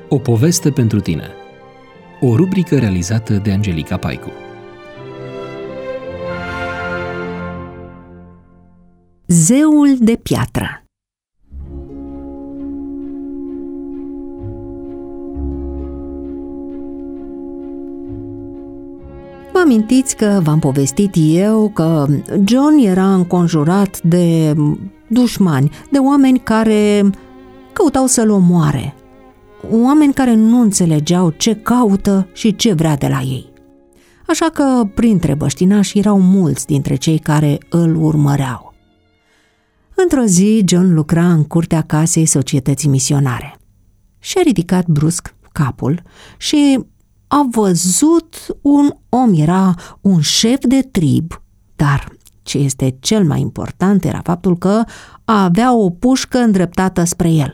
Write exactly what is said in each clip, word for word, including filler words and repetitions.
O poveste pentru tine. O rubrică realizată de Angelica Paicu. Zeul de piatră. Vă amintiți că v-am povestit eu că John era înconjurat de dușmani, de oameni care căutau să-l omoare, oameni care nu înțelegeau ce caută și ce vrea de la ei. Așa că printre băștinași erau mulți dintre cei care îl urmăreau. Într-o zi, John lucra în curtea casei societății misionare. Și-a ridicat brusc capul și a văzut un om, era un șef de trib, dar ce este cel mai important era faptul că avea o pușcă îndreptată spre el.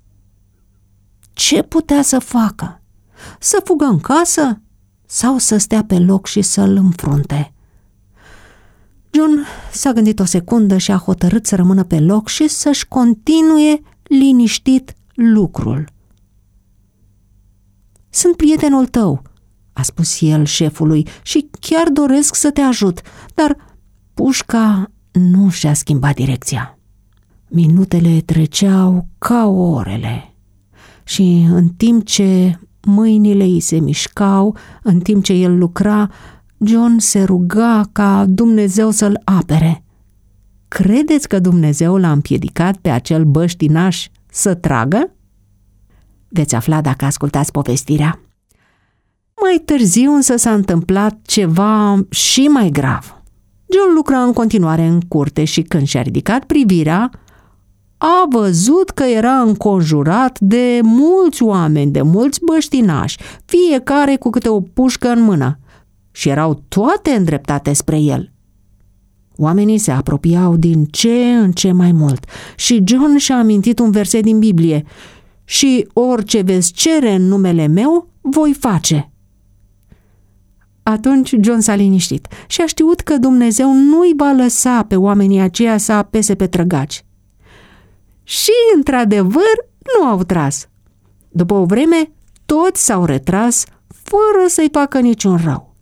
Ce putea să facă? Să fugă în casă sau să stea pe loc și să-l înfrunte? John s-a gândit o secundă și a hotărât să rămână pe loc și să-și continue liniștit lucrul. Sunt prietenul tău, a spus el șefului, și chiar doresc să te ajut, dar pușca nu și-a schimbat direcția. Minutele treceau ca orele și în timp ce mâinile îi se mișcau, în timp ce el lucra, John se ruga ca Dumnezeu să-l apere. Credeți că Dumnezeu l-a împiedicat pe acel băștinaș să tragă? Veți afla dacă ascultați povestirea. Mai târziu însă s-a întâmplat ceva și mai grav. John lucra în continuare în curte și când și-a ridicat privirea, a văzut că era înconjurat de mulți oameni, de mulți băștinași, fiecare cu câte o pușcă în mână, și erau toate îndreptate spre el. Oamenii se apropiau din ce în ce mai mult și John și-a amintit un verset din Biblie: și orice veți cere în numele meu, voi face. Atunci John s-a liniștit și a știut că Dumnezeu nu-i va lăsa pe oamenii aceia să apese pe trăgaci. Și, într-adevăr, nu au tras. După o vreme, toți s-au retras fără să-i facă niciun rău.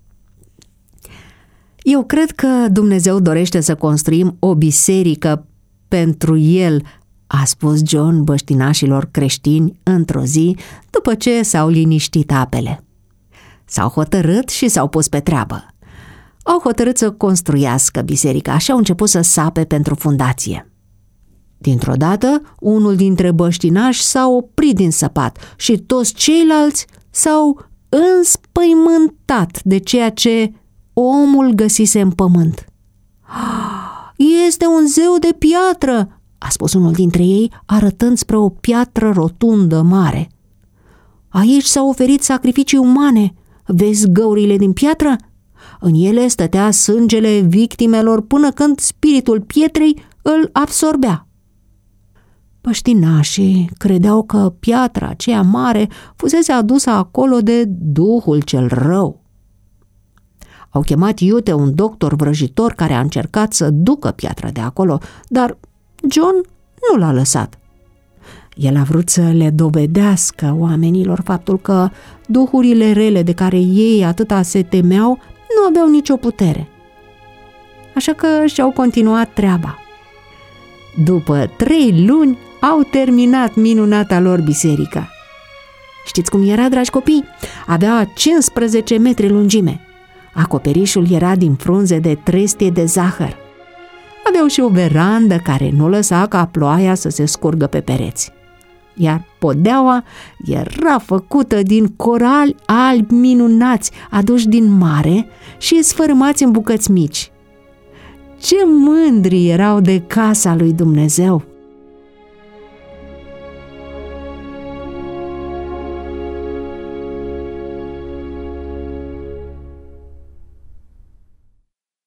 Eu cred că Dumnezeu dorește să construim o biserică pentru El, a spus John băștinașilor creștini într-o zi, după ce s-au liniștit apele. S-au hotărât și s-au pus pe treabă. Au hotărât să construiască biserica și au început să sape pentru fundație. Dintr-o dată, unul dintre băștinași s-a oprit din săpat și toți ceilalți s-au înspăimântat de ceea ce omul găsise în pământ. Este un zeu de piatră, a spus unul dintre ei, arătând spre o piatră rotundă mare. Aici s-au oferit sacrificii umane. Vezi găurile din piatră? În ele stătea sângele victimelor până când spiritul pietrei îl absorbea. Băștinașii credeau că piatra aceea mare fusese adusă acolo de duhul cel rău. Au chemat iute un doctor vrăjitor care a încercat să ducă piatra de acolo, dar John nu l-a lăsat. El a vrut să le dovedească oamenilor faptul că duhurile rele de care ei atâta se temeau nu aveau nicio putere. Așa că și-au continuat treaba. După trei luni au terminat minunata lor biserică. Știți cum era, dragi copii? Avea cincisprezece metri lungime. Acoperișul era din frunze de trestie de zahăr. Aveau și o verandă care nu lăsa ca ploaia să se scurgă pe pereți. Iar podeaua era făcută din corali albi minunați, aduși din mare și sfărâmați în bucăți mici. Ce mândri erau de casa lui Dumnezeu!